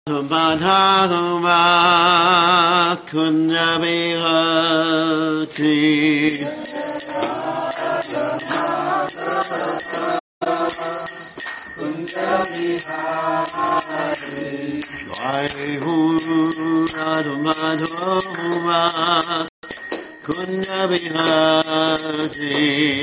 Madhava Kunjabihati Jai Ho Radha Madhava Kunjabihati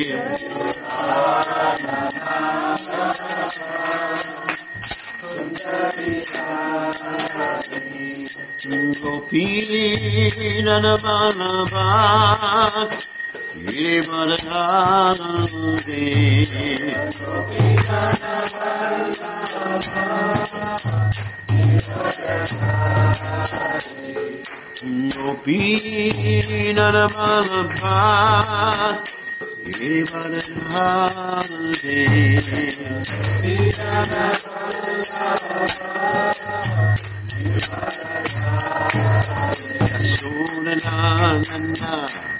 Gopinanamalabhat Girivaradhanade Gopinanamalabhat Girivaradhanade Yasunanana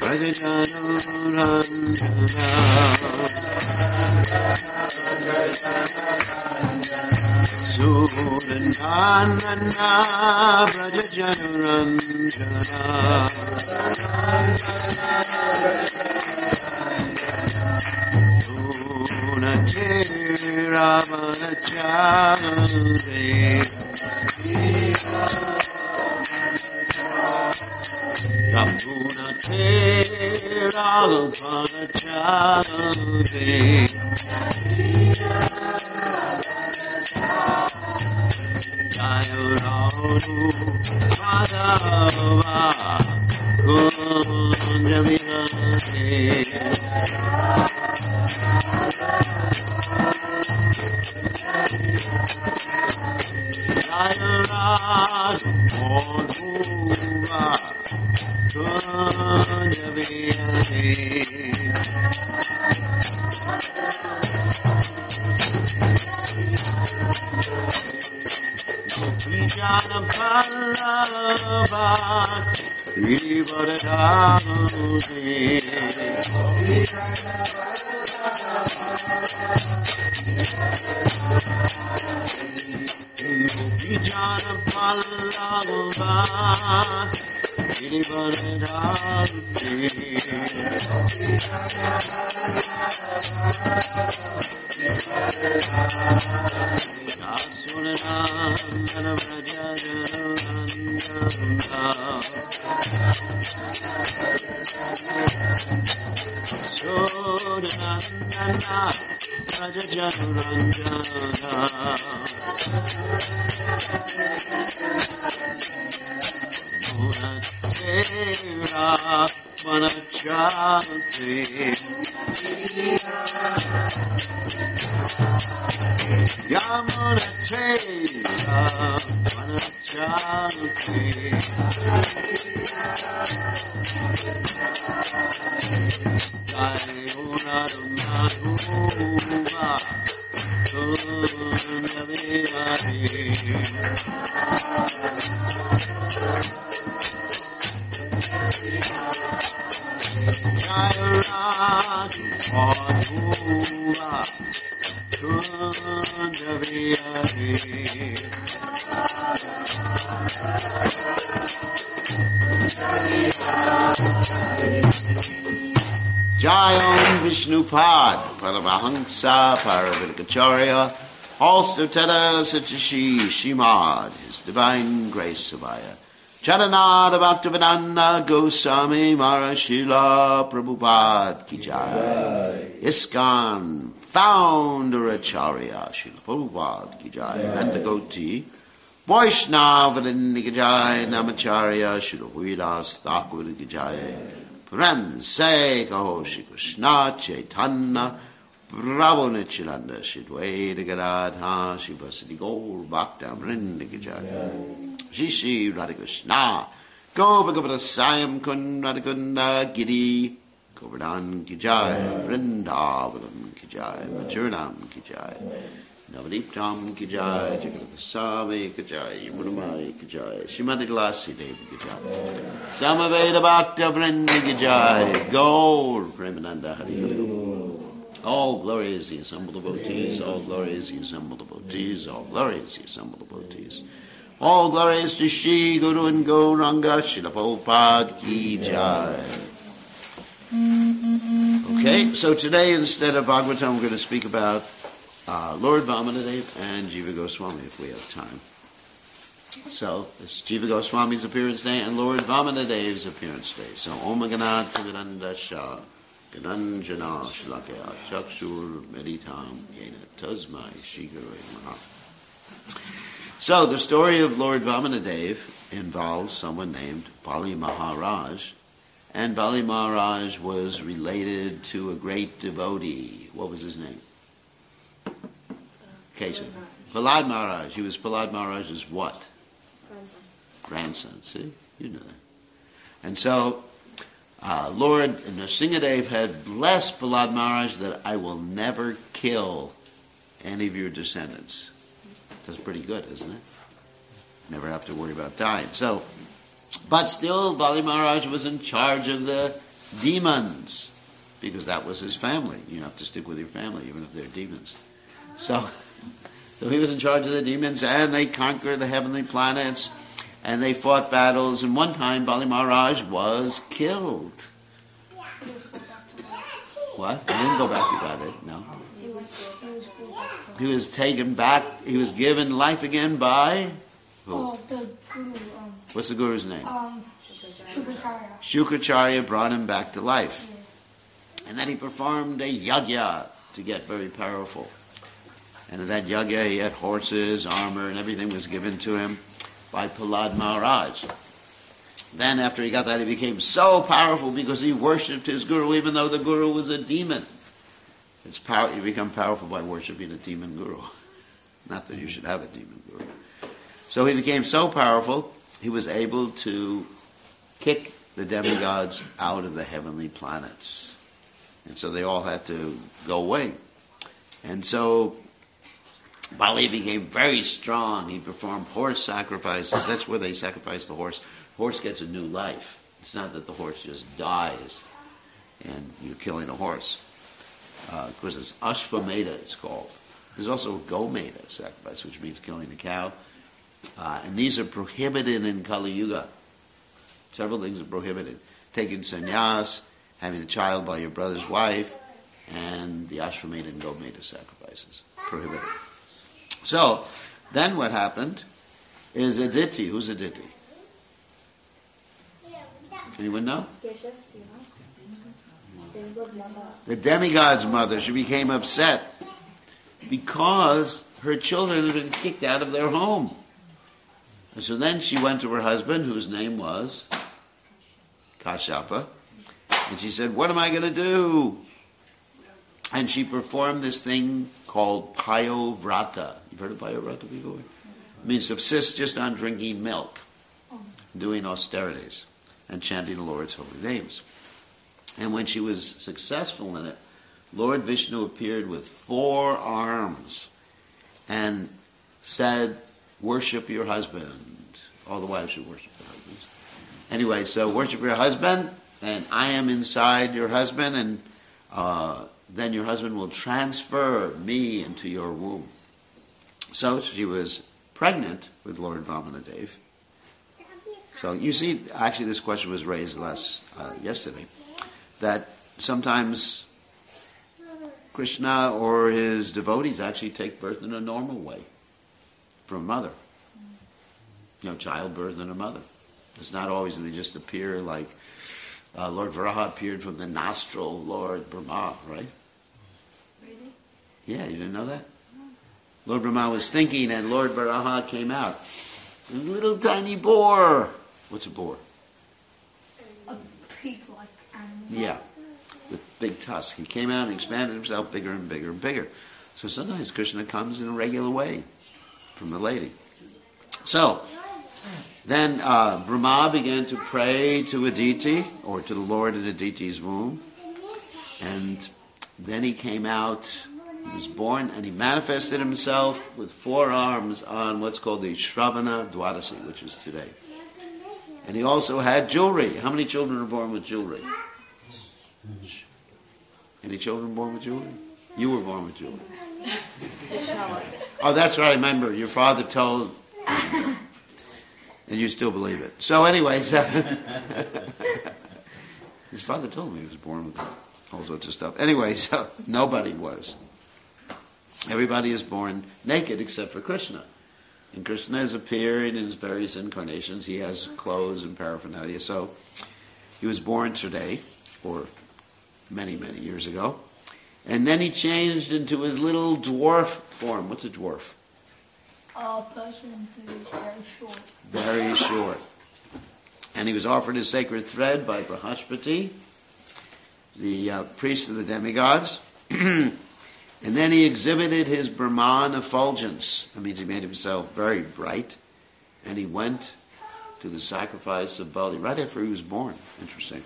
Brajajanurandana Yasunanana Brajajanurandana Unate Ramanacharade Yamunate Raghupanacharade Jaya Raudu Madhava Kunjabihati Jaya Raudu Madhava Kunjabihati Vijana Pallava Girivaradhanade Vijana Pallava Girivaradhanade Yasunanana Brajajanurandana Yasunanana Brajajanurandana Munatera Manachanti Yamunatera Manachanti Jai Unadumadhuva Kunjabihati Jaya Radha Madhava Kunjabihati Jayam Vishnupad Paramahansa Paravidakacharya Halsterteta Satashi Shimad His Divine Grace Savaya Charanada Bhaktivedanta Goswami Marashila Prabhupada Ki Jai ISKCON Founder Acharya Srila Prabhupada Ki Jai Nandagoti Vaishnavadin Ki Jai Namacharya Srila Hridas Thakur Ki Jai Prem Se Kaho Shri Krishna Chaitanya Prabhu Nityananda Shri Dvaita Gadadha Shri Vasadi Gaur Bhakta Vrinda Ki Jai Shri Shri Radhakrishna Gopa Sayam Kun Radhakunda Giri Govardhan Ki Jai Vrindavanam Ki Jai Machuranam Ki Jai Navadiptam Ki Jai Jagadasami Ki Jai Yamunamai Ki Jai Srimati Tulasi Devi Ki Jai Samaveda Bhakta Vrinda Ki Jai Gaur Premananda Hari All glory is the assembled devotees, all glory is the assembled devotees, all glory is the assembled devotees. All glories to Shri Guru and Gauranga, Srila Prabhupada Ki Jai. Okay, so today instead of Bhagavatam, we're going to speak about Lord Vamanadev and Jiva Goswami if we have time. So, it's Jiva Goswami's appearance day and Lord Vamanadev's appearance day. So, Om Ganata Gadandasha Gadanjana Shlakaya Chakshur Meditam Yena Tasmai Shiguru Maha. So, the story of Lord Vamanadev involves someone named Bali Maharaj. And Bali Maharaj was related to a great devotee. What was his name? Keshav. Prahlad Maharaj. He was Prahlad Maharaj's what? Grandson. See? You know that. And so, Lord Nrsingadev had blessed Prahlad Maharaj that I will never kill any of your descendants. That's pretty good, isn't it? Never have to worry about dying. So, but still, Bali Maharaj was in charge of the demons, because that was his family. You have to stick with your family, even if they're demons. So he was in charge of the demons, and they conquered the heavenly planets, and they fought battles, and one time Bali Maharaj was killed. What? He didn't go back to Godhead, no. He was taken back, he was given life again by who? The guru. What's the guru's name? Shukracharya. Shukracharya brought him back to life. And then he performed a yajna to get very powerful. And in that yajna he had horses, armor, and everything was given to him by Prahlad Maharaj. Then after he got that, he became so powerful because he worshipped his guru, even though the guru was a demon. It's power. You become powerful by worshipping a demon guru. Not that you should have a demon guru. So he became so powerful, he was able to kick the demigods out of the heavenly planets. And so they all had to go away. And so Bali became very strong. He performed horse sacrifices. That's where they sacrifice the horse. Horse gets a new life. It's not that the horse just dies and you're killing a horse. Because it's Ashvamedha, it's called. There's also Gomedha sacrifice, which means killing a cow. And these are prohibited in Kali Yuga. Several things are prohibited. Taking sannyas, having a child by your brother's wife, and the Ashvamedha and Gomedha sacrifices. Prohibited. So, then what happened is Aditi. Who's Aditi? Anyone know? The demigod's mother. She became upset because her children had been kicked out of their home. And so then she went to her husband, whose name was Kashyapa, and she said, what am I going to do? And she performed this thing called Payovrata. You've heard of Payovrata before? It means subsist just on drinking milk, doing austerities, and chanting the Lord's holy names. And when she was successful in it, Lord Vishnu appeared with 4 arms and said, worship your husband. All the wives should worship their husbands. Anyway, so worship your husband, and I am inside your husband, and then your husband will transfer me into your womb. So she was pregnant with Lord Vamanadev. So you see, actually this question was raised yesterday, that sometimes Krishna or his devotees actually take birth in a normal way from a mother. Childbirth in a mother. It's not always they just appear like Lord Varaha appeared from the nostril of Lord Brahma, right? Really? Yeah, you didn't know that? Lord Brahma was thinking and Lord Varaha came out. A little tiny boar. What's a boar? A pig-like animal. Yeah, with big tusks. He came out and expanded himself bigger and bigger and bigger. So sometimes Krishna comes in a regular way from the lady. So, then Brahma began to pray to Aditi, or to the Lord in Aditi's womb. And then he came out, he was born, and he manifested himself with 4 arms on what's called the Shravana Dwadasi, which is today. And he also had jewelry. How many children are born with jewelry? Any children born with jewelry? You were born with jewelry. Oh, that's right. I remember. Your father told And you still believe it. So anyways, his father told me he was born with all sorts of stuff. Anyway, so nobody was. Everybody is born naked except for Krishna. And Krishna has appeared in his various incarnations. He has clothes and paraphernalia. So he was born today, or many, many years ago. And then he changed into his little dwarf form. What's a dwarf? A person who is very short. Very short. And he was offered his sacred thread by Brahaspati, the priest of the demigods. And then he exhibited his Brahman effulgence. That means he made himself very bright. And he went to the sacrifice of Bali right after he was born. Interesting.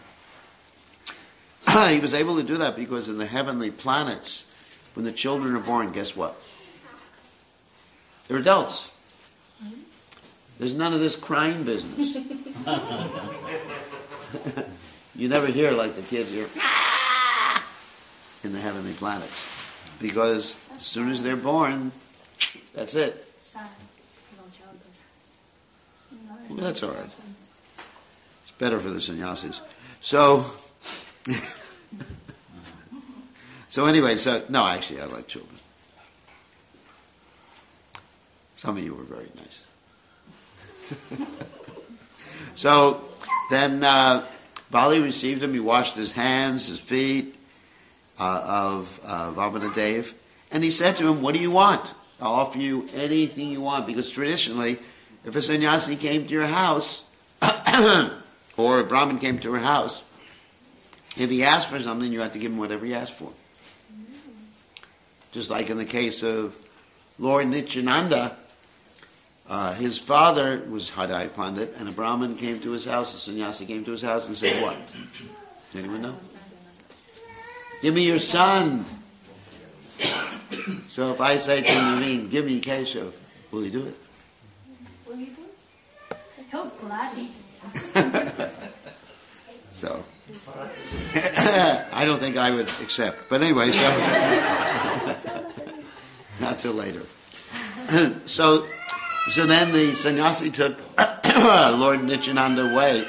He was able to do that because in the heavenly planets, when the children are born, guess what? They're adults. There's none of this crying business. You never hear like the kids hear in the heavenly planets. Because as soon as they're born, that's it. Sad. No childhood. Well, that's all right. It's better for the sannyasis. So, anyway, no, actually, I like children. Some of you were very nice. So, then Bali received him. He washed his hands, his feet of Vamanadev. And he said to him, what do you want? I'll offer you anything you want. Because traditionally, if a sannyasi came to your house, or a Brahmin came to her house, if he asked for something, you had to give him whatever he asked for. Just like in the case of Lord Nityananda, his father was Hadai Pandit, and a Brahmin came to his house, a sannyasi came to his house and said, what? Does anyone know? Give me your son. So if I say to Naveen, give me Keshav, will he do it? Will you do it? He'll gladly. So, I don't think I would accept. But anyway, so, not till later. So then the sannyasi took Lord Nityananda away.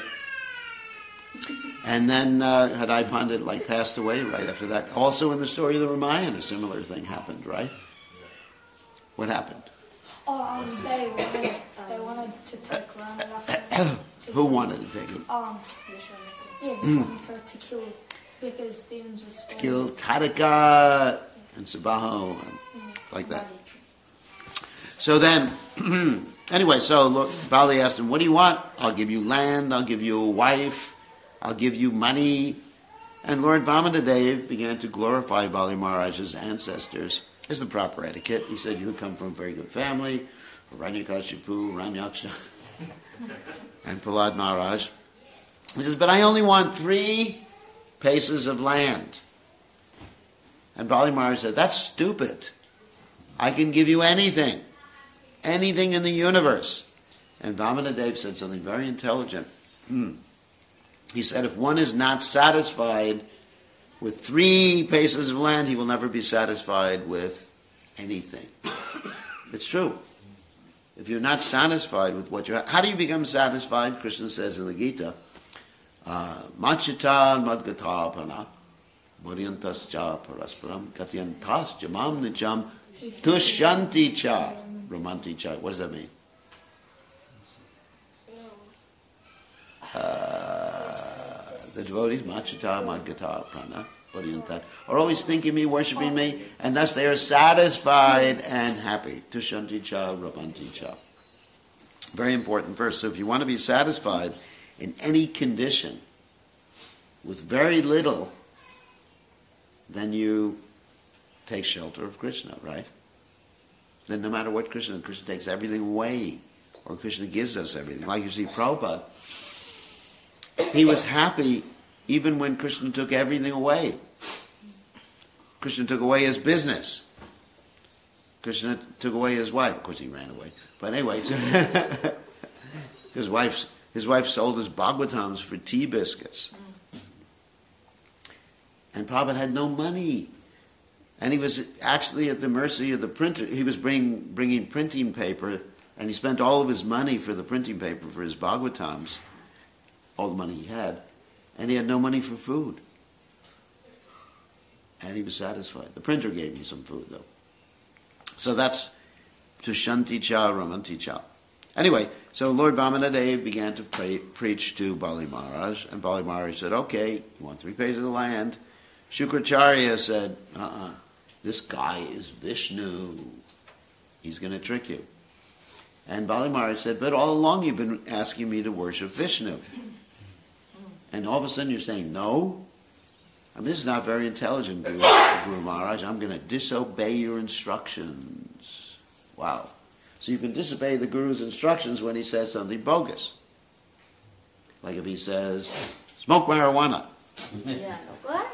And then Hadai Pandit passed away right after that. Also in the story of the Ramayana, a similar thing happened, right? What happened? They wanted to take Rama. Who wanted to take him? They wanted to kill because demons was To kill Tadaka and Sabaho and like that. So then, anyway, so Bali asked him, what do you want? I'll give you land, I'll give you a wife, I'll give you money. And Lord Vamanadev began to glorify Bali Maharaj's ancestors as the proper etiquette. He said, you come from a very good family, Hiranyakashipu, Ranyaksha, and Prahlad Maharaj. He says, but I only want 3 paces of land. And Bali Maharaj said, that's stupid. I can give you anything. Anything in the universe. And Vamanadev said something very intelligent. He said, if one is not satisfied with 3 paces of land, he will never be satisfied with anything. It's true. If you're not satisfied with what you have, how do you become satisfied? Krishna says in the Gita, Machita madgata pana, varyantas cha parasparam, katyantas jamam nicham, tushanti cha, ramanti cha. What does that mean? The devotees, Machita madgata prana, varyantas, are always thinking me, worshipping me, and thus they are satisfied and happy. Tushanti cha, ramanti cha. Very important verse. So if you want to be satisfied in any condition with very little, then you take shelter of Krishna, right? Then no matter what Krishna takes everything away, or Krishna gives us everything. Like you see Prabhupada, he was happy even when Krishna took everything away. Krishna took away his business. Krishna took away his wife. Of course he ran away. But anyway, his wife sold his Bhagavatams for tea biscuits. And Prabhupada had no money. And he was actually at the mercy of the printer. He was bringing printing paper And he spent all of his money for the printing paper for his Bhagavatams, all the money he had, and he had no money for food. And he was satisfied. The printer gave me some food, though. So that's Tushanti Cha Ramanti Cha. Anyway, so Lord Vamanadev began to preach to Bali Maharaj, and Bali Maharaj said, okay, you want 3 pays of the land? Shukracharya said, this guy is Vishnu. He's going to trick you. And Bali Maharaj said, but all along you've been asking me to worship Vishnu. And all of a sudden you're saying, no? And this is not very intelligent, Guru Maharaj. I'm going to disobey your instructions. Wow. So you can disobey the Guru's instructions when he says something bogus. Like if he says, smoke marijuana. Yeah. What?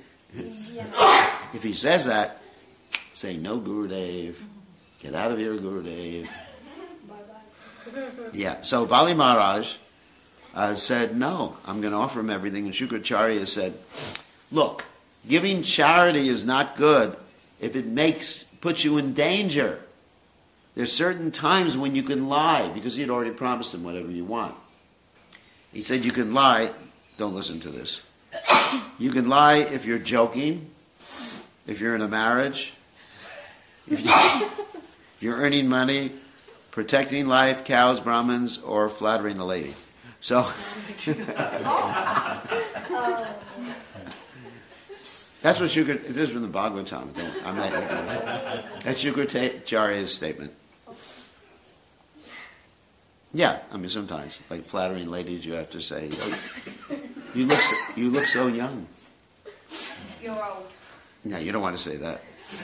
If he says that, say, no, Gurudev. Get out of here, Gurudev. Bye-bye. Yeah, so Bali Maharaj said, no, I'm going to offer him everything. And Shukracharya said, look, giving charity is not good if it puts you in danger. There's certain times when you can lie, because he'd already promised him whatever you want. He said you can lie, don't listen to this. You can lie if you're joking, if you're in a marriage, if you're earning money, protecting life, cows, Brahmins, or flattering a lady. So, that's what this is from the Bhagavatam. I'm not making this up. That's Shukracharya's statement. Yeah, I mean sometimes, like flattering ladies, you have to say, oh, you look so young. You're old. No, you don't want to say that.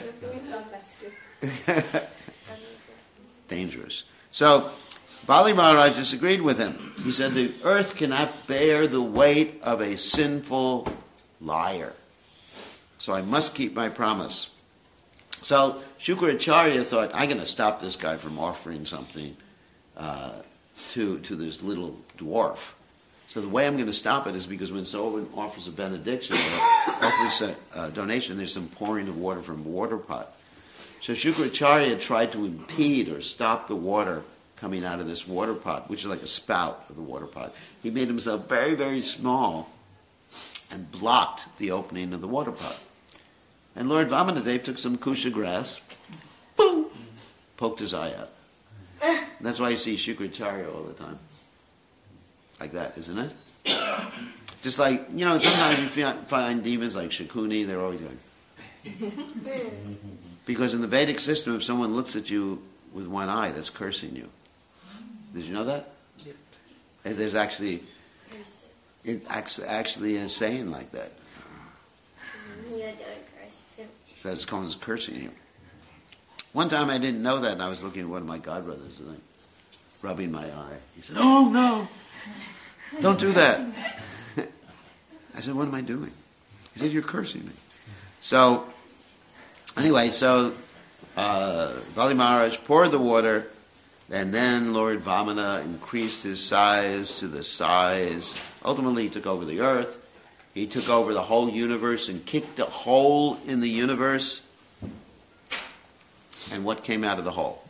Dangerous. So, Bali Maharaj disagreed with him. He said the earth cannot bear the weight of a sinful liar. So I must keep my promise. So Shukracharya thought, I'm going to stop this guy from offering something to this little dwarf. So the way I'm going to stop it is because when someone offers a benediction or offers a donation, there's some pouring of water from a water pot. So Shukracharya tried to impede or stop the water coming out of this water pot, which is like a spout of the water pot. He made himself very, very small and blocked the opening of the water pot. And Lord Vamanadev took some kusha grass, boom, poked his eye out. And that's why you see Shukracharya all the time. Like that, isn't it? Just like, sometimes you find demons like Shakuni, they're always going. Because in the Vedic system, if someone looks at you with one eye, that's cursing you. Did you know that? Yep. And there's actually a saying like that. So it's called as cursing you. One time I didn't know that, and I was looking at one of my godbrothers, and rubbing my eye. He said, "Oh no, don't do that." I said, "What am I doing?" He said, "You're cursing me." So anyway, Bali Maharaj poured the water, and then Lord Vamana increased his size to the size. Ultimately, he took over the earth. He took over the whole universe and kicked a hole in the universe. And what came out of the hole?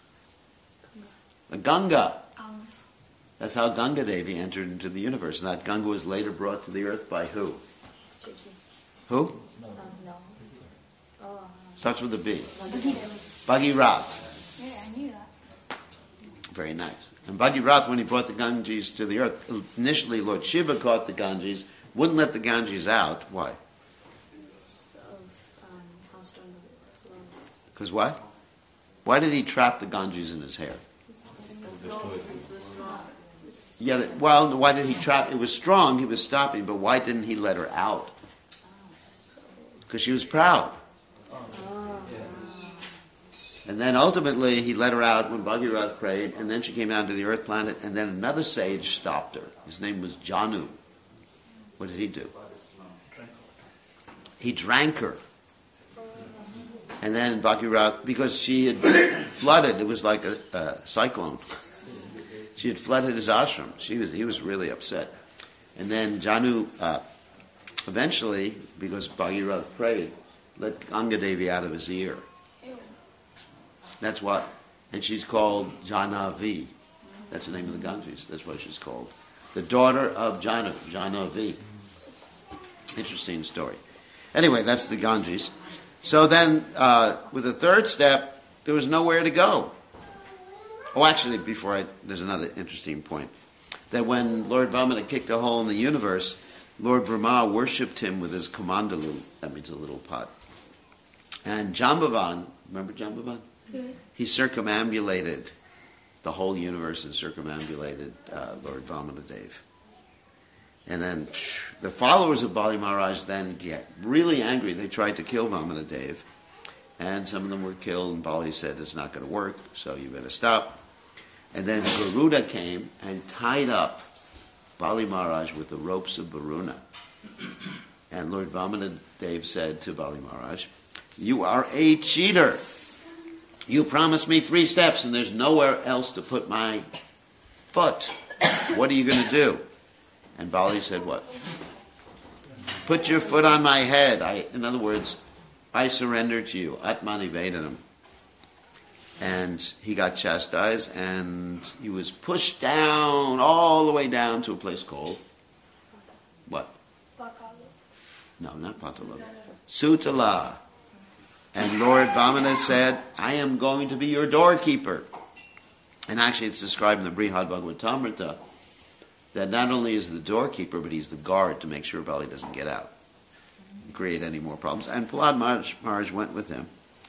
A Ganga. That's how Ganga Devi entered into the universe. And that Ganga was later brought to the earth by who? Who? No. Oh. Starts with a B. Bhagirath. Yeah, I knew that. Very nice. And Bhagirath, when he brought the Ganges to the earth, initially Lord Shiva caught the Ganges, wouldn't let the Ganges out. Why? How strong the flow is. Because what? Why did he trap the Ganges in his hair? Yeah, well, why did he trap? It was strong, he was stopping, but why didn't he let her out? Because she was proud. And then ultimately he let her out when Bhagirath prayed, and then she came down to the earth planet, and then another sage stopped her. His name was Janu. What did he do? He drank her. And then Bhagirath, because she had flooded, it was like a cyclone. She had flooded his ashram. He was really upset. And then Janu, eventually, because Bhagirath prayed, let Ganga Devi out of his ear. That's what. and she's called Jahnavi. That's the name of the Ganges. That's what she's called. The daughter of Jahnavi. Interesting story. Anyway, that's the Ganges. So then, with the third step, there was nowhere to go. Oh, actually, there's another interesting point. That when Lord Vamana kicked a hole in the universe, Lord Brahma worshipped him with his kamandalu. That means a little pot. And Jambavan, remember Jambavan? Yeah. He circumambulated the whole universe and circumambulated Lord Vamanadev. And then the followers of Bali Maharaj then get really angry. They tried to kill Vamanadev. And some of them were killed, and Bali said, it's not going to work, so you better stop. And then Garuda came and tied up Bali Maharaj with the ropes of Varuna. And Lord Vamanadev said to Bali Maharaj, you are a cheater. You promised me 3 steps, and there's nowhere else to put my foot. What are you going to do? And Bali said what? Put your foot on my head. In other words, I surrender to you. Atmani Vedanam. And he got chastised, and he was pushed down, all the way down to a place called what? No, not Patala. Sutala. And Lord Vamana said, I am going to be your doorkeeper. And actually it's described in the Brihad Bhagavatamrita that not only is the doorkeeper, but he's the guard to make sure Bali doesn't get out and create any more problems. And Prahlad Maharaj went with him.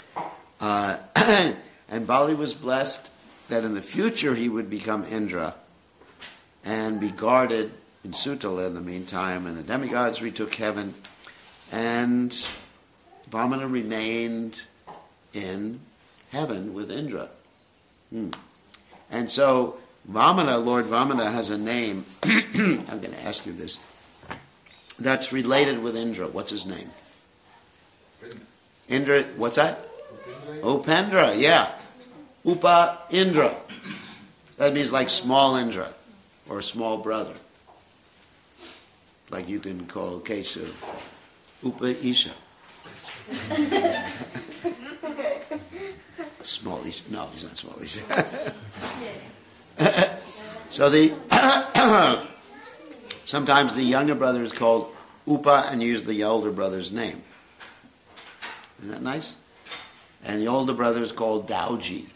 And Bali was blessed that in the future he would become Indra and be guarded in Sutala in the meantime, and the demigods retook heaven, and Vamana remained in heaven with Indra. And so Lord Vamana has a name, I'm going to ask you this, that's related with Indra. What's his name? Indra, what's that? Upendra, yeah. Upa Indra. That means like small Indra, or small brother. Like you can call Keshav Upa Isha. Small Isha. No, he's not small Isha. So sometimes the younger brother is called Upa and use the older brother's name. Isn't that nice? And the older brother is called Dauji.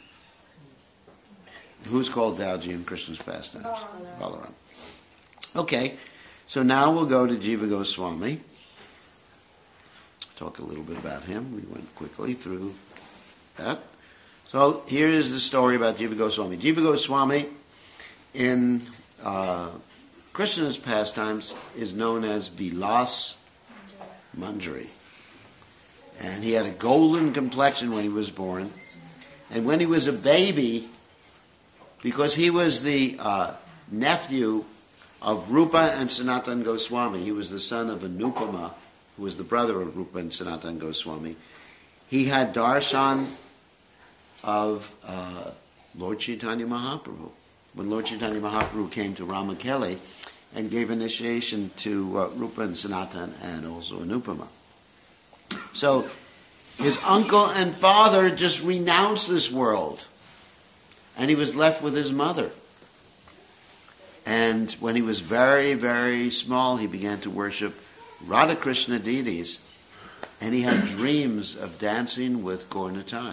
Who's called Dauji in Krishna's pastimes? Balaram. Okay, so now we'll go to Jiva Goswami. Talk a little bit about him. We went quickly through that. So here is the story about Jiva Goswami. Jiva Goswami in Krishna's pastimes is known as Vilas Manjari. And he had a golden complexion when he was born. And when he was a baby, because he was the nephew of Rupa and Sanatan Goswami, he was the son of Anupama, who was the brother of Rupa and Sanatan Goswami, he had darshan of Lord Chaitanya Mahaprabhu. When Lord Chaitanya Mahaprabhu came to Ramakeli and gave initiation to Rupa and Sanatan and also Anupama. So his uncle and father just renounced this world, and he was left with his mother. And when he was very, very small, he began to worship Radha Krishna deities, and he had dreams of dancing with Gaur Nitai.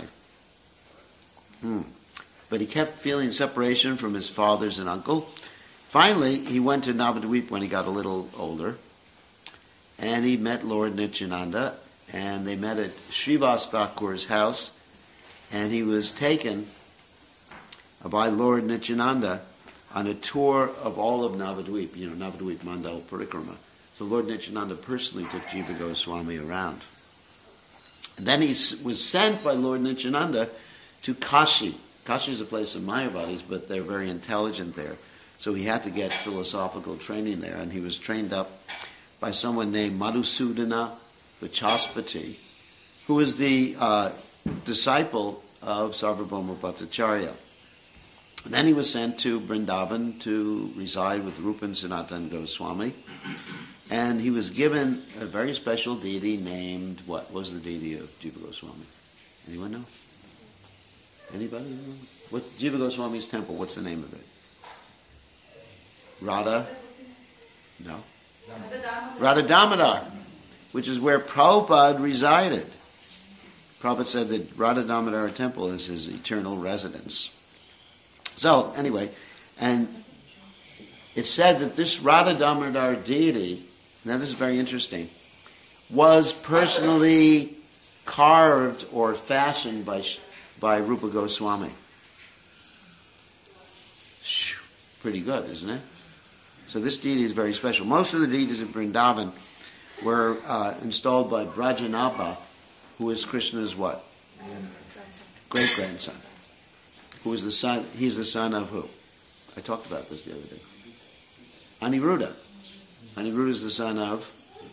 But he kept feeling separation from his fathers and uncle. Finally, he went to Navadvip when he got a little older, and he met Lord Nityananda, and they met at Srivas Thakur's house, and he was taken by Lord Nityananda on a tour of all of Navadvip, Navadvip Mandal Parikrama. So Lord Nityananda personally took Jiva Goswami around. And then he was sent by Lord Nityananda to Kashi. Kashi is a place of Mayavadis, but they're very intelligent there. So he had to get philosophical training there, and he was trained up by someone named Madhusudana Vachaspati, who was the disciple of Sarvabhauma Bhattacharya. And then he was sent to Vrindavan to reside with Rupa and Sanatan Goswami. And he was given a very special deity named, what was the deity of Jiva Goswami? Anyone know? Anybody? What's Jiva Goswami's temple? What's the name of it? Radha? No. Radha Damodar, which is where Prabhupada resided. Prabhupada said that Radha Damodar temple is his eternal residence. So, anyway, and it's said that this Radha Damodar deity, now this is very interesting, was personally carved or fashioned by Rupa Goswami. Pretty good, isn't it? So this deity is very special. Most of the deities in Vrindavan were installed by Brajanabha, who is Krishna's what? Great-grandson. Who is the son? He's the son of who? I talked about this the other day. Aniruddha. Aniruddha is the son of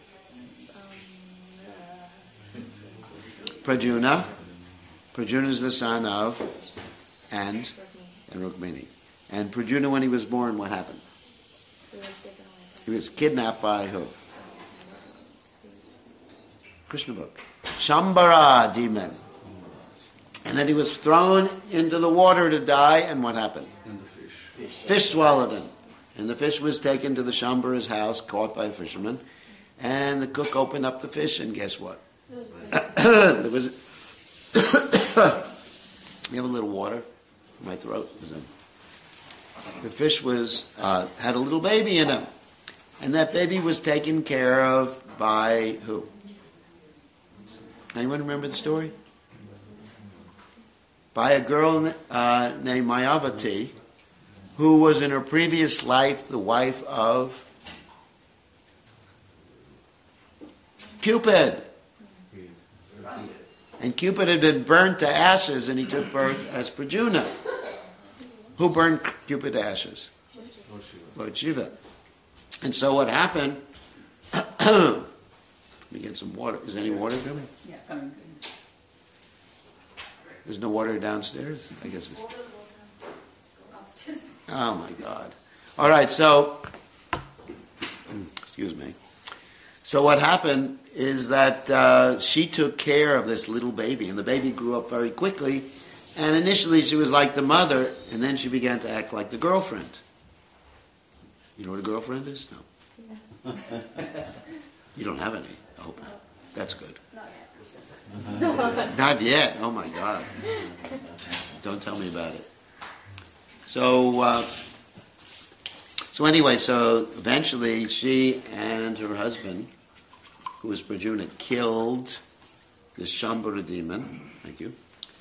Pradyumna. Pradyumna is the son of and Rukmini. And Pradyumna, when he was born, what happened? He was kidnapped by who? Krishna book. Shambhara demon. And then he was thrown into the water to die, and what happened? And the fish. Fish swallowed him. And the fish was taken to the Shambhara's house, caught by a fisherman. And the cook opened up the fish, and guess what? There was... You have a little water? My throat was in. The fish had a little baby in him. And that baby was taken care of by who? Anyone remember the story? By a girl named Mayavati, who was in her previous life the wife of Cupid. And Cupid had been burnt to ashes, and he took birth as Pradyumna. Who burned Cupid to ashes? Lord Shiva. And so what happened... Let me get some water. Is any water coming? Yeah, coming. There's no water downstairs? I guess it's... Oh, my God. All right, so... Excuse me. So what happened is that she took care of this little baby, and the baby grew up very quickly, and initially she was like the mother, and then she began to act like the girlfriend. You know what a girlfriend is? No. You don't have any. I hope not. That's good. Not yet. Not yet. Oh my God. Don't tell me about it. So anyway, so eventually she and her husband, who was Pradyumna, killed this Shambhara demon. Thank you.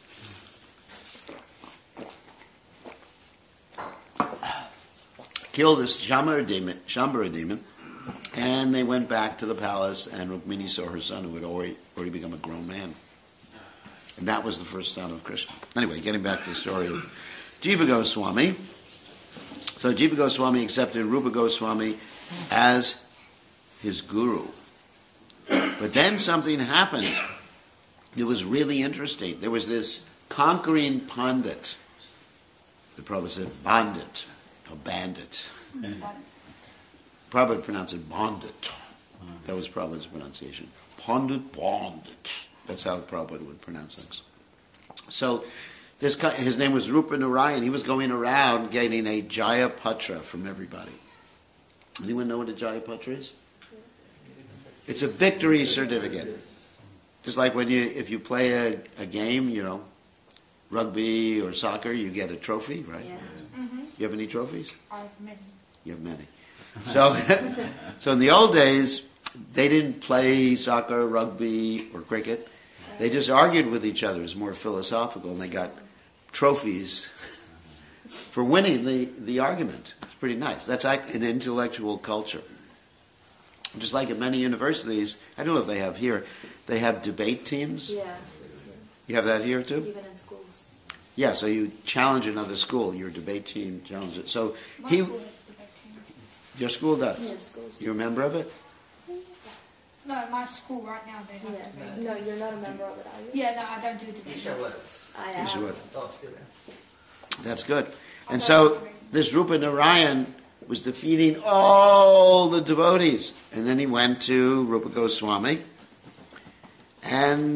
Killed this Shambhara demon, and they went back to the palace, and Rukmini saw her son, who had already become a grown man. And that was the first son of Krishna. Anyway, getting back to the story of Jiva Goswami. So Jiva Goswami accepted Rupa Goswami as his guru. But then something happened. It was really interesting. There was this conquering Pandit. The Prabhupada said bandit. A bandit. Prabhupada pronounced it bandit. That was Prabhupada's pronunciation. Pandit, bandit. That's how Prabhupada would pronounce things. So his name was Rupa Narayan. He was going around getting a Jaya Patra from everybody. Anyone know what a Jaya Patra is? It's a victory certificate. Just like if you play a game, rugby or soccer, you get a trophy, right? Yeah. You have any trophies? I have many. You have many. So in the old days, they didn't play soccer, rugby, or cricket. They just argued with each other. It was more philosophical, and they got trophies for winning the argument. It's pretty nice. That's like an intellectual culture. Just like at many universities, I don't know if they have here, they have debate teams. Yeah. You have that here too? Even in schools. Yeah, so you challenge another school. Your debate team challenges it. So My school has a debate team. your school does? Yeah, schools. You're a member of it? No, my school right now they have Yeah. debate team. No, you're not a member of it, are you? Yeah, no, I don't do debate. Isha was. I You am. should. Dog still there. That's good. And so this Rupa Narayan was defeating all the devotees. And then he went to Rupa Goswami and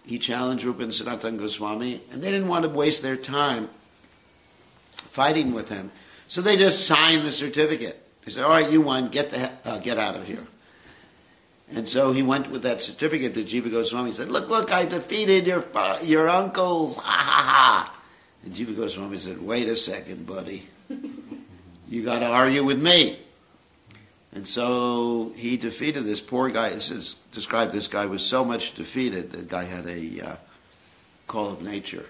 he challenged Rupa and Sanatana Goswami, and they didn't want to waste their time fighting with him. So they just signed the certificate. They said, all right, you won, get out of here. And so he went with that certificate to Jiva Goswami. He said, look, I defeated your uncles, ha ha ha. And Jiva Goswami said, wait a second, buddy. You got to argue with me. And so he defeated this poor guy. This is described, this guy was so much defeated, the guy had a call of nature.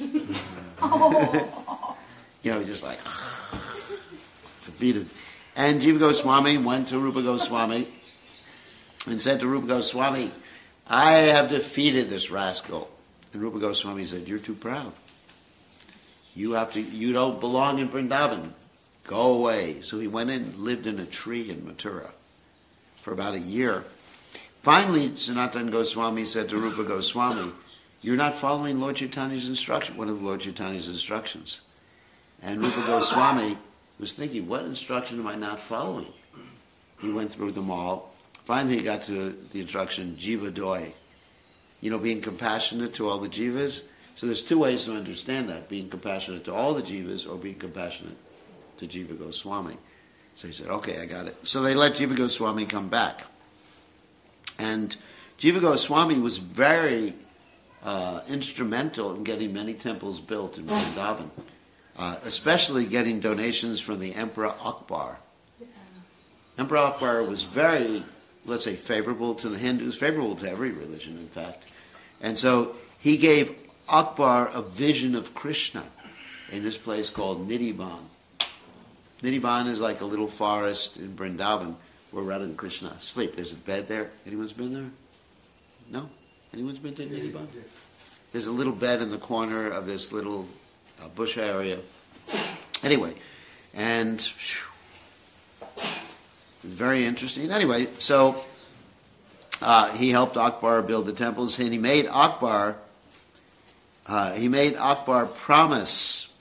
Just like, defeated. And Jiva Goswami went to Rupa Goswami and said to Rupa Goswami, I have defeated this rascal. And Rupa Goswami said, you're too proud. You don't belong in Vrindavan. Go away. So he went in and lived in a tree in Mathura for about a year. Finally, Sanatana Goswami said to Rupa Goswami, you're not following Lord Chaitanya's instruction, one of Lord Chaitanya's instructions. And Rupa Goswami was thinking, what instruction am I not following? He went through them all. Finally, he got to the instruction, Jiva Doi. Being compassionate to all the jivas. So there's two ways to understand that, being compassionate to all the jivas or being compassionate to Jiva Goswami. So he said, okay, I got it. So they let Jiva Goswami come back. And Jiva Goswami was very instrumental in getting many temples built in Vrindavan, especially getting donations from the Emperor Akbar. Yeah. Emperor Akbar was very, let's say, favorable to the Hindus, favorable to every religion, in fact. And so he gave Akbar a vision of Krishna in this place called Nidhiban. Nidhiban is like a little forest in Vrindavan where Radha and Krishna sleep. There's a bed there. Anyone's been there? No? Anyone's been to Nidhiban? There's a little bed in the corner of this little bush area. Anyway, and it's very interesting. Anyway, so he helped Akbar build the temples, and he made Akbar promise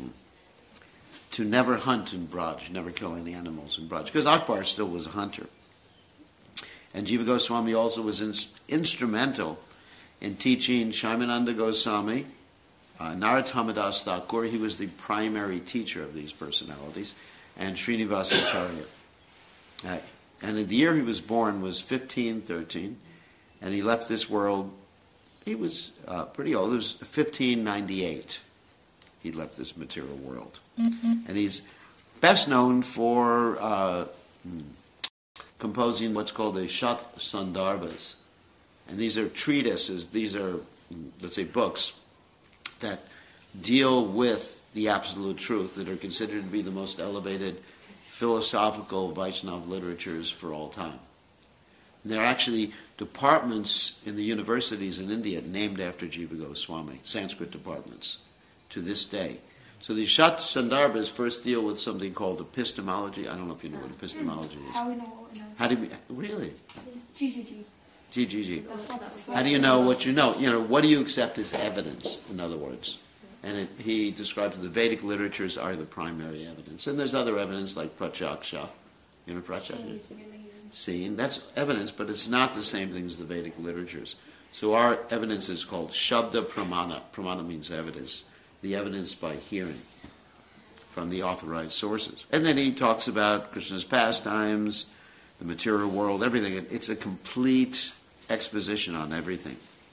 to never hunt in Braj, never kill any animals in Braj, because Akbar still was a hunter. And Jiva Goswami also was instrumental in teaching Shaimananda Goswami, Narottam Das Thakur. He was the primary teacher of these personalities, and Srinivasacharya. And the year he was born was 1513, and he left this world, he was pretty old, it was 1598. He left this material world. Mm-hmm. And he's best known for composing what's called the Shat Sandarbhas. And these are treatises, these are, let's say, books that deal with the absolute truth, that are considered to be the most elevated philosophical Vaishnava literatures for all time. And there are actually departments in the universities in India named after Jiva Goswami, Sanskrit departments, to this day. So the Shat Sandarbhas first deal with something called epistemology. I don't know if you know what epistemology is. How we know what we know. How do we, really? GGG. GGG. How do you know what you know? What do you accept as evidence, in other words? And he describes the Vedic literatures are the primary evidence. And there's other evidence like Pratyaksha. You know Pratyaksha? Seeing. That's evidence, but it's not the same thing as the Vedic literatures. So our evidence is called Shabda Pramana. Pramana means evidence. The evidence by hearing from the authorized sources. And then he talks about Krishna's pastimes, the material world, everything. It's a complete exposition on everything.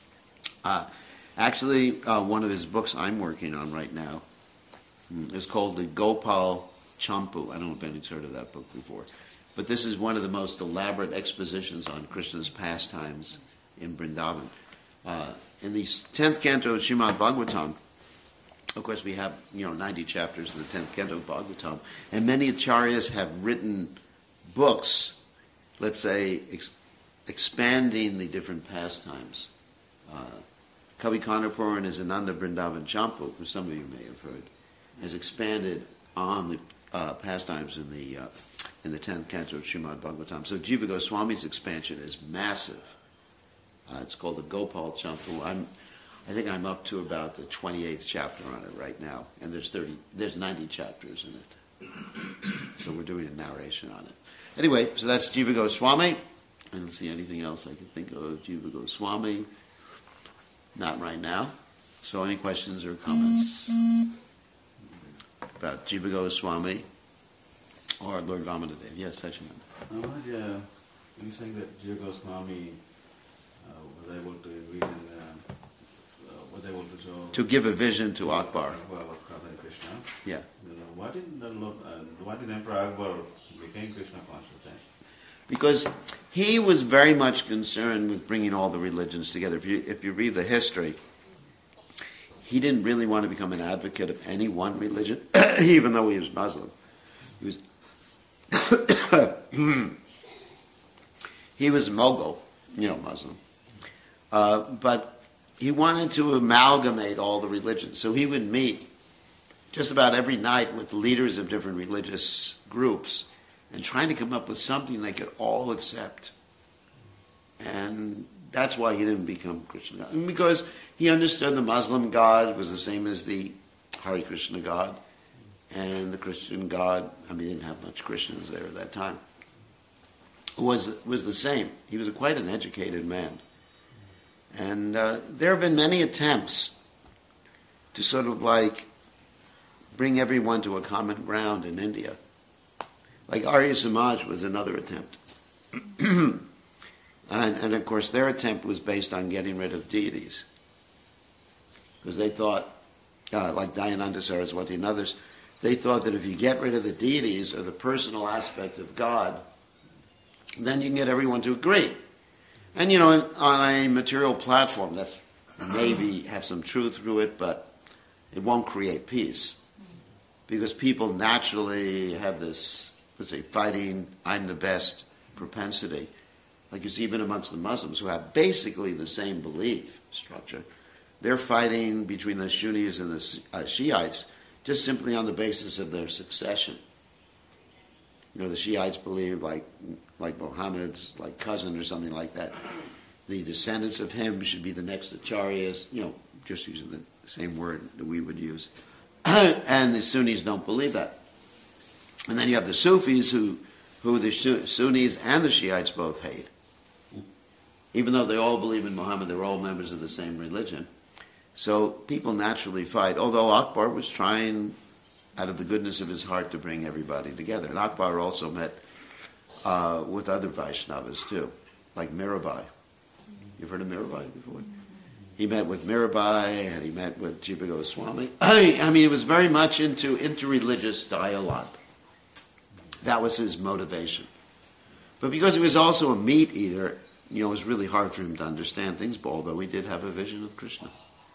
Actually, one of his books I'm working on right now is called the Gopal Champu. I don't know if anyone's heard of that book before. But this is one of the most elaborate expositions on Krishna's pastimes in Vrindavan. In the 10th canto of Srimad Bhagavatam, of course we have 90 chapters in the 10th canto of Bhagavatam, and many acharyas have written books, let's say, expanding the different pastimes. Kavi Kanarpur in his Ananda Vrindavan Champu, which some of you may have heard, has expanded on the pastimes in the 10th canto of Srimad Bhagavatam. So Jiva Goswami's expansion is massive. It's called the Gopal Champu. I think I'm up to about the 28th chapter on it right now, and there's 90 chapters in it. So we're doing a narration on it. Anyway, so that's Jiva Goswami. I don't see anything else I can think of. Jiva Goswami. Not right now. So any questions or comments about Jiva Goswami or Lord Vamanadev? Yes, Sachinanda. Maharaj, you saying that Jiva Goswami was able to envision, was able to show... To give a vision to Akbar. Well, of Radha and Krishna. Yeah. Why did Emperor Akbar became Krishna conscious then? Because he was very much concerned with bringing all the religions together. If you read the history, he didn't really want to become an advocate of any one religion, even though he was Muslim. He was Mughal, Muslim. But he wanted to amalgamate all the religions. So he would meet just about every night with leaders of different religious groups and trying to come up with something they could all accept. And that's why he didn't become Krishna God. And because he understood the Muslim God was the same as the Hare Krishna God. And the Christian God, they didn't have much Christians there at that time, was the same. He was quite an educated man. And there have been many attempts to sort of bring everyone to a common ground in India. Like Arya Samaj was another attempt. and of course their attempt was based on getting rid of deities. Because they thought, like Dayananda Saraswati and others, they thought that if you get rid of the deities or the personal aspect of God, then you can get everyone to agree. And on a material platform, that's maybe have some truth through it, but it won't create peace. Because people naturally have this, let's say, fighting, I'm the best propensity. Like you see even amongst the Muslims who have basically the same belief structure. They're fighting between the Sunnis and the Shiites just simply on the basis of their succession. The Shiites believe like Muhammad's cousin or something like that. The descendants of him should be the next acharyas, just using the same word that we would use. And the Sunnis don't believe that. And then you have the Sufis who the Sunnis and the Shiites both hate. Even though they all believe in Muhammad, they're all members of the same religion. So people naturally fight, although Akbar was trying out of the goodness of his heart to bring everybody together. And Akbar also met with other Vaishnavas too, like Mirabai. You've heard of Mirabai before? He met with Mirabai and he met with Jiva Goswami. It was very much into interreligious dialogue. That was his motivation. But because he was also a meat eater, it was really hard for him to understand things, but although he did have a vision of Krishna.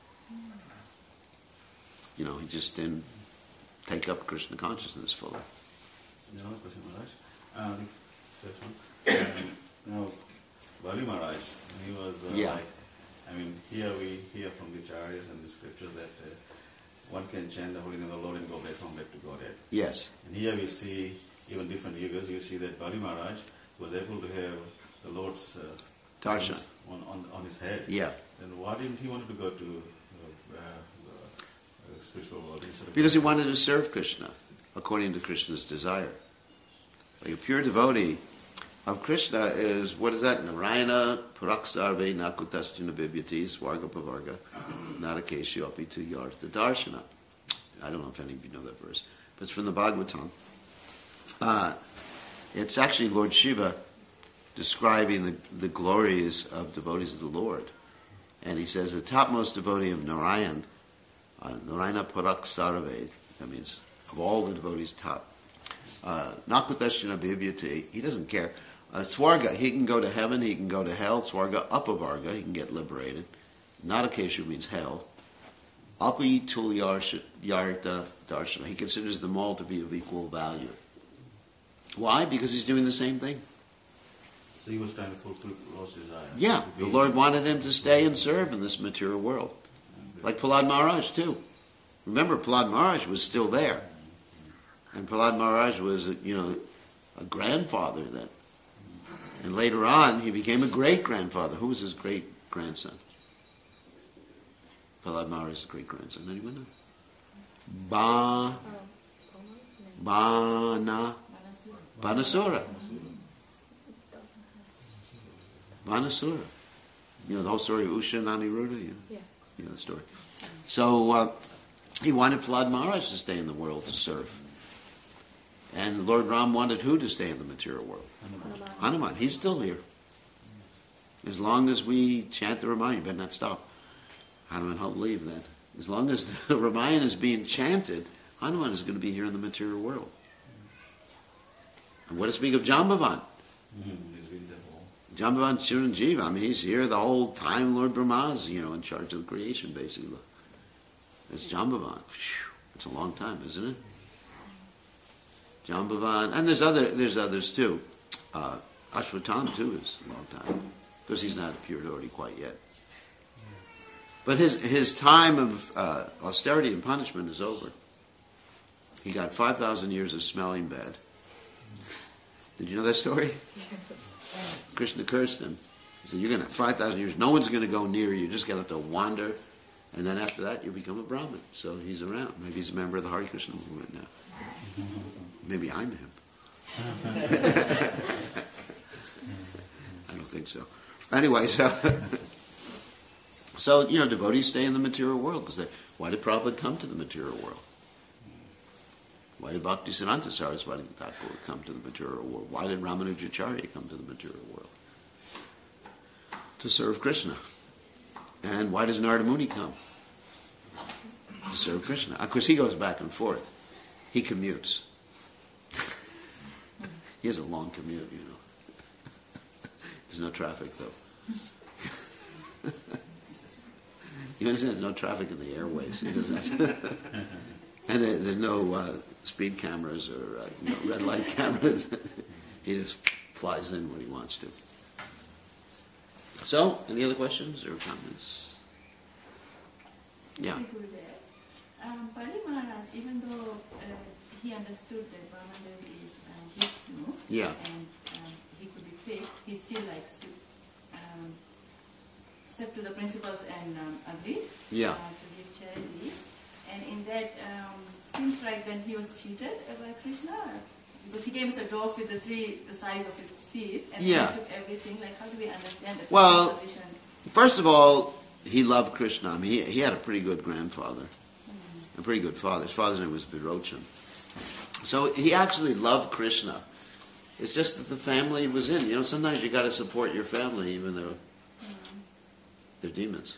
He just didn't take up Krishna consciousness fully. Another question, Maharaj. Now, Bali Maharaj, he was here we hear from the Acharyas and the scriptures that one can chant the holy name of the Lord and go back home, back to Godhead. Yes. And here we see, even different yugas, you see that Bali Maharaj was able to have the Lord's darshan on his head. Yeah. Then why didn't he want to go to spiritual world? Because he wanted to serve Krishna, according to Krishna's desire. Like a pure devotee of Krishna is, what is that? Narayana Puraksarve Nakutasjuna Bibhyati Swarga Pavarga Narakeshu Api Tu Yartha Darshana. I don't know if any of you know that verse, but it's from the Bhagavatam. It's actually Lord Shiva describing the glories of devotees of the Lord. And he says, the topmost devotee of Narayan, Narayana Puraksarve, that means of all the devotees top. Nakutashina Bibhyati, he doesn't care. Swarga, he can go to heaven, he can go to hell. Swarga, Apavarga, he can get liberated. Narakeshu means hell. Api Tul Yarta Darshana, he considers them all to be of equal value. Why? Because he's doing the same thing. So he was trying to fulfill Lord's desire. Yeah, the Lord wanted him to stay and serve in this material world. Like Prahlad Maharaj too. Remember, Prahlad Maharaj was still there. And Prahlad Maharaj was, a grandfather then. And later on, he became a great-grandfather. Who was his great-grandson? Prahlad Maharaj's great-grandson. Anyone know? Banasura. You know the whole story of Usha and Aniruddha? Yeah. You know the story. So he wanted Prahlad Maharaj to stay in the world to serve. And Lord Ram wanted who to stay in the material world? Hanuman. He's still here. As long as we chant the Ramayana, you better not stop. Hanuman help leave then. As long as the Ramayana is being chanted, Hanuman is going to be here in the material world. And what to speak of Jambavan? Jambavan Chiranjeeva. I mean, he's here the whole time Lord Brahma's, in charge of the creation, basically. It's Jambavan. It's a long time, isn't it? Jambavan. And there's others too. Ashwatthama too is a long time. Because he's not a pure devotee quite yet. But his time of austerity and punishment is over. He got 5,000 years of smelling bad. Did you know that story? Krishna cursed him. He said, you're going to have 5,000 years. No one's going to go near you. You're just going to have to wander. And then after that, you become a Brahmin. So he's around. Maybe he's a member of the Hare Krishna movement now. Maybe I'm him. I don't think so. Anyway, so devotees stay in the material world. Because why did Prabhupada come to the material world? Why did Bhaktisiddhanta Saraswati Thakur come to the material world? Why did Ramanujacharya come to the material world? To serve Krishna. And why does Narada Muni come? To serve Krishna. Of course, he goes back and forth. He commutes. He has a long commute, There's no traffic, though. You understand? There's no traffic in the airways. He doesn't have to. And there's no speed cameras or red light cameras. He just flies in when he wants to. So, any other questions or comments? Yeah. Bali Maharaj, even though he understood that Brahmadev is Vishnu, Yeah. and he could be fake, he still likes to step to the principles and agree to give charity. And in that, seems like then he was cheated by Krishna, because he came as a dwarf with the size of his feet, and he took everything. Like, how do we understand that position? First of all, he loved Krishna. I mean, he had a pretty good grandfather, a pretty good father. His father's name was Virochan. So he actually loved Krishna. It's just that the family was in. Sometimes you got to support your family, even though they're demons.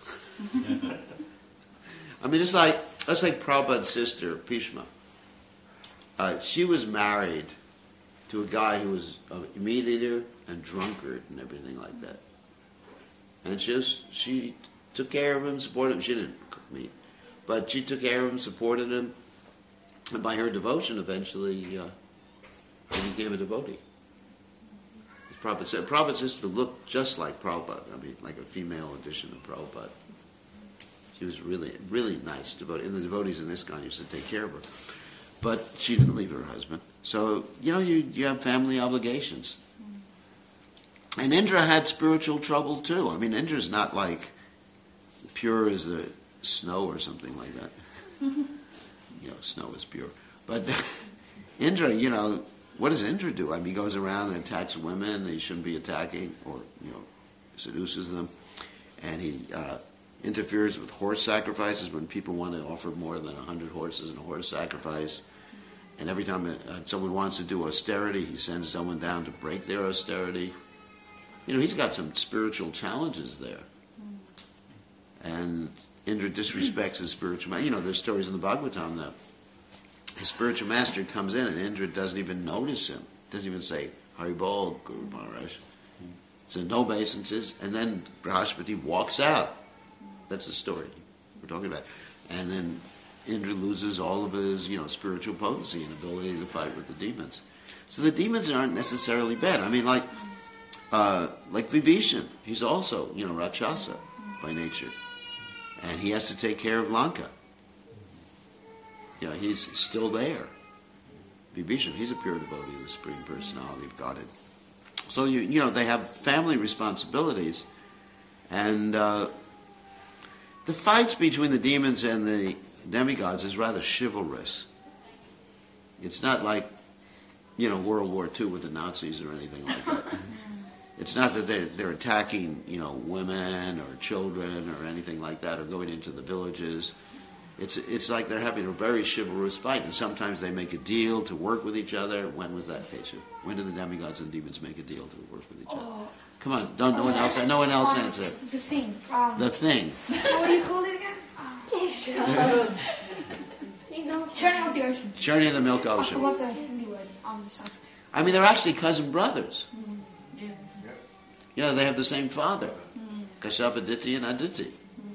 I mean, it's like Prabhupada's sister, Bhishma. She was married to a guy who was a meat eater and drunkard and everything like that. And she took care of him, supported him. She didn't cook meat, but she took care of him, supported him, and by her devotion, eventually, he became a devotee. Prabhupada's sister looked just like Prabhupada. I mean, like a female edition of Prabhupada. She was really, really nice devotee. And the devotees in ISKCON used to take care of her. But she didn't leave her husband. So, you have family obligations. And Indra had spiritual trouble too. I mean, Indra's not like pure as the snow or something like that. Snow is pure. But Indra, what does Indra do? I mean, he goes around and attacks women he shouldn't be attacking, or, seduces them. And he interferes with horse sacrifices when people want to offer more than 100 horses in a horse sacrifice. And every time someone wants to do austerity, he sends someone down to break their austerity. He's got some spiritual challenges there. And Indra disrespects his spiritual master. There's stories in the Bhagavatam that his spiritual master comes in and Indra doesn't even notice him. Doesn't even say, Haribol, Guru Maharaj. So no obeisances. And then Brihaspati walks out. That's the story we're talking about. And then Indra loses all of his, spiritual potency and ability to fight with the demons. So the demons aren't necessarily bad. I mean, like Vibhishan, he's also, Rakshasa by nature. And he has to take care of Lanka. He's still there. Vibhishan, he's a pure devotee of the Supreme Personality of Godhead. So, they have family responsibilities. And the fights between the demons and the demigods is rather chivalrous. It's not like, World War II with the Nazis or anything like that. It's not that they're attacking, women or children or anything like that, or going into the villages. It's like they're having a very chivalrous fight, and sometimes they make a deal to work with each other. When was that, Keisha? When did the demigods and demons make a deal to work with each other? Come on, no one else answer. The Thing. The Thing. What do you call it again? Churning of the Ocean. Churning of the Milk Ocean. What the Hindi word? I mean, they're actually cousin brothers. Yeah. They have the same father. Kashyapa, Aditi, and Aditi.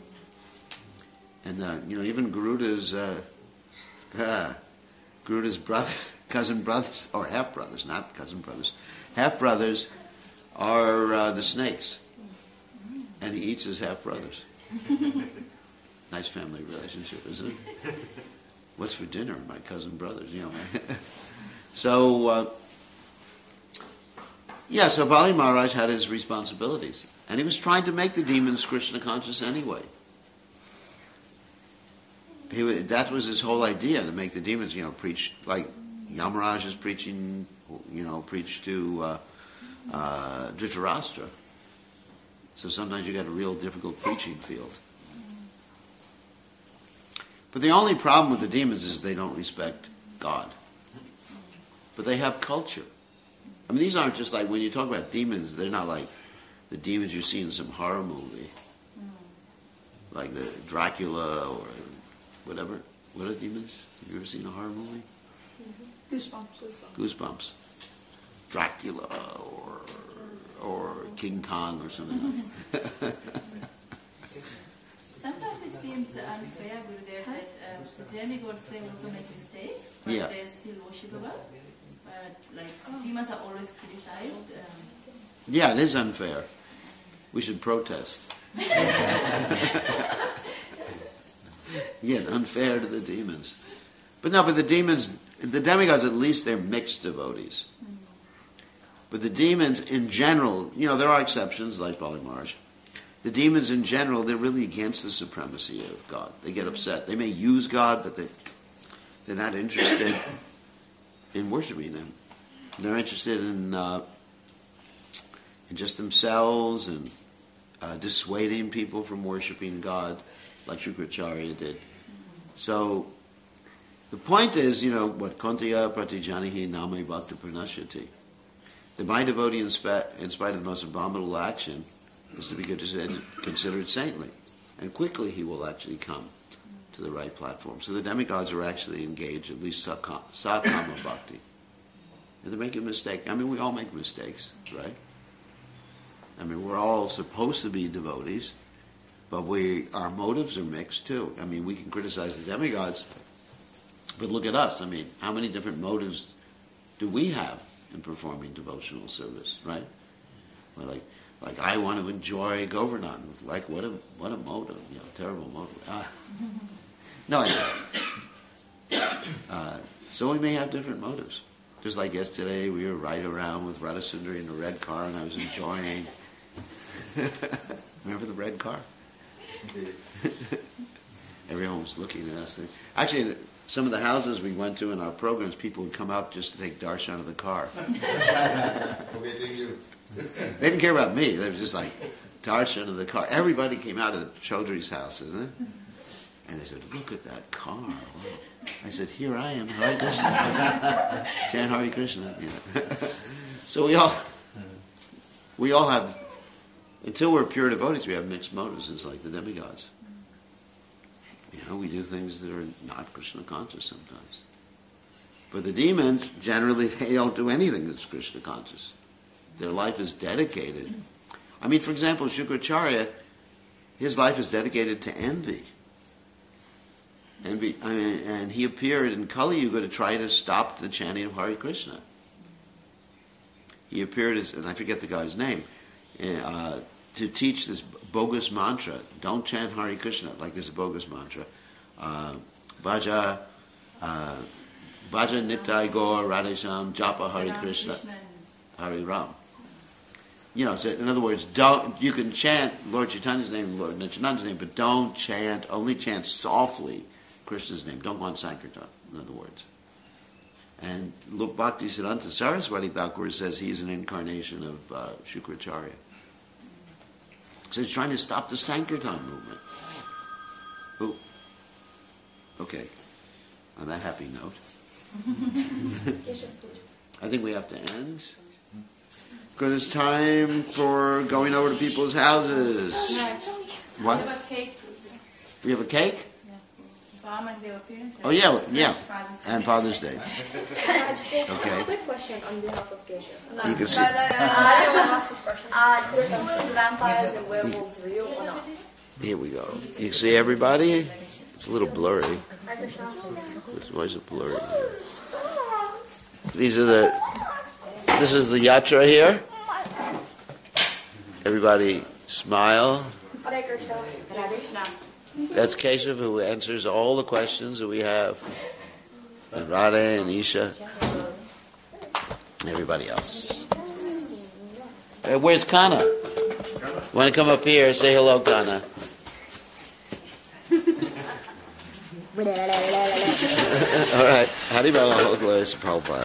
And, even Garuda's brother, cousin brothers, or half-brothers, not cousin brothers, half-brothers are the snakes. And he eats his half-brothers. Nice family relationship, isn't it? What's for dinner? My cousin brothers, So, so Bali Maharaj had his responsibilities. And he was trying to make the demons Krishna conscious anyway. That was his whole idea, to make the demons, preach, like Yamaraj is preaching, preach to Dhritarashtra. So sometimes you got a real difficult preaching field. But the only problem with the demons is they don't respect God. But they have culture. I mean, these aren't just like, when you talk about demons, they're not like the demons you see in some horror movie. Like the Dracula or whatever. What are demons? Have you ever seen a horror movie? Goosebumps. Dracula or King Kong or something. Sometimes it seems unfair, Gurudev, that the demigods, they also make mistakes, but they're still worshipable. But demons are always criticized. Yeah, it is unfair. We should protest. Unfair to the demons. But the demons, the demigods, at least they're mixed devotees. But the demons in general, there are exceptions like Bali Maharaj. The demons in general, they're really against the supremacy of God. They get upset. They may use God, but they're not interested in worshiping Him. They're interested in just themselves and dissuading people from worshiping God, like Shukracharya did. So the point is, what Kontiya Pratijanihi Name Bhakta Pranashyati. The my devotee, in spite of the most abominable action, is to be considered saintly. And quickly he will actually come to the right platform. So the demigods are actually engaged, at least Sakama Bhakti. And they make a mistake. I mean, we all make mistakes, right? I mean, we're all supposed to be devotees, but our motives are mixed too. I mean, we can criticize the demigods, but look at us. I mean, how many different motives do we have in performing devotional service, right? We're like I want to enjoy Govardhan. Like, what a motive, terrible motive. No, so we may have different motives. Just like yesterday, we were riding around with Radha Sundari in a red car, and I was enjoying. Remember the red car? Everyone was looking at us. Actually, some of the houses we went to in our programs, people would come out just to take darshan of the car. They didn't care about me. They were just like, darshan of the car. Everybody came out of the Chaudhry's house, isn't it? And they said, look at that car. Wow. I said, here I am, Hare Krishna. Chant Hare Krishna. So we all have, until we're pure devotees, we have mixed motives. It's like the demigods. We do things that are not Krishna conscious sometimes. But the demons, generally, they don't do anything that's Krishna conscious. Their life is dedicated. I mean, for example, Shukracharya, his life is dedicated to envy. And he appeared in Kali Yuga to try to stop the chanting of Hare Krishna. He appeared as, and I forget the guy's name, to teach this bogus mantra. Don't chant Hare Krishna like this bogus mantra. Bhaja Nitai Gaur Radhesham Japa Hare Krishna Hare Ram. So in other words, you can chant Lord Chaitanya's name, Lord Nityananda's name, but only chant softly Krishna's name. Don't want Sankirtan, in other words. And look, Bhaktisiddhanta Saraswati Thakur says he's an incarnation of Shukracharya. So he's trying to stop the Sankirtan movement. Oh, okay. On that happy note, I think we have to end. Because it's time for going over to people's houses. What? We have a cake. We have a cake? Farmers, their appearance. Oh, yeah, yeah. And Father's Day. Okay. Quick question on behalf of Geshe. You can see. Are vampires and werewolves real or not? Here we go. You see everybody? It's a little blurry. Why is it blurry? This is the yatra here. Everybody smile. Hare Krishna. That's Keshav, who answers all the questions that we have. And Radha and Isha. And everybody else. Where's Kana? Want to come up here? Say hello, Kana. All right. Haribol, glories to Prabhupada.